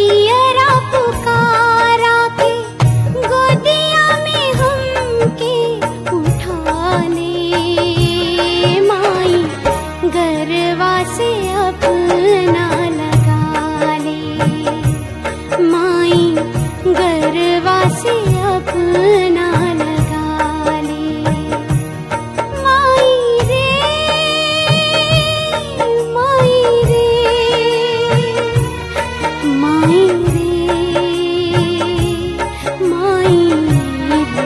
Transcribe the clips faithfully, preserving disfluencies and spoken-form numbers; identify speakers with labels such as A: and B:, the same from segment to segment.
A: जियरा पुकारा के गोदिया में हमके उठा ले। माई गरवा से अपना लगा ले। माई गरवा से अपना लगा ले। माई रे माई रे माई रे माई रे।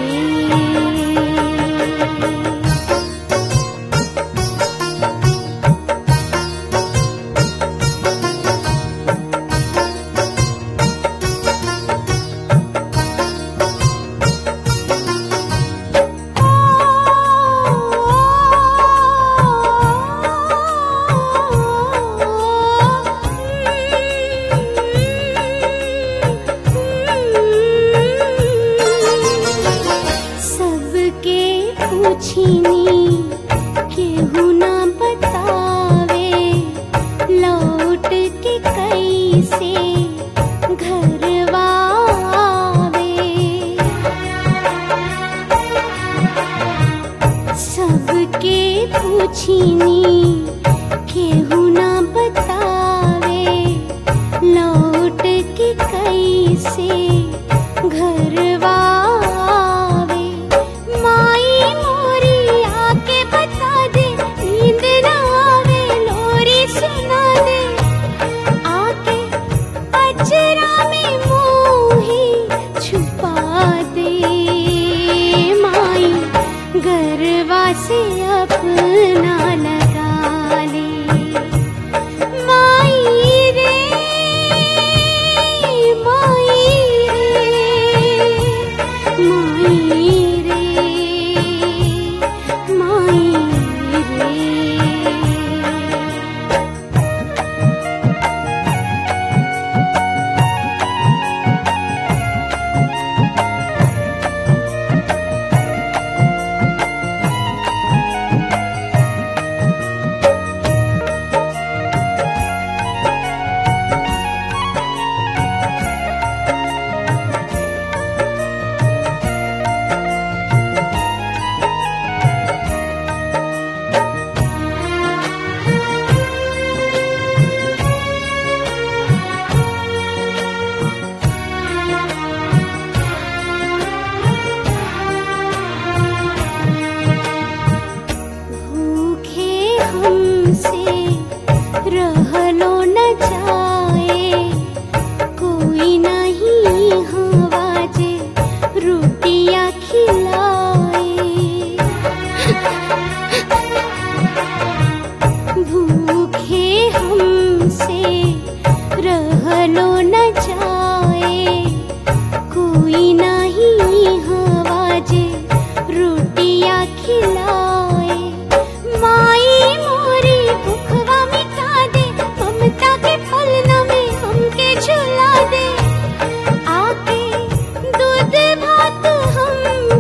A: सबके पूछिनी केहू ना बतावे लौट के कैसे घरवा आवे। सबके पूछिनी केहू ना बतावे लौट के कैसे घरवा आवे। माई मोरी आके बता दे नींद ना आवे लोरी सुना दे। आके अचरा में मोही छुपा दे। माई गरवा से अपना लगा ले। माई रे माई रे माई रे माई रे। भूखे हमसे रहलो न जाए कोई नहीं हवा जे रोटियां खिलाए। भूखे हमसे रहलो न जाए कोई नहीं हवा जे रोटियां खिलाए। माई मोरी भूखवा मिटा दे ममता के पलना में हमके झुला दे। आके दूध भात हम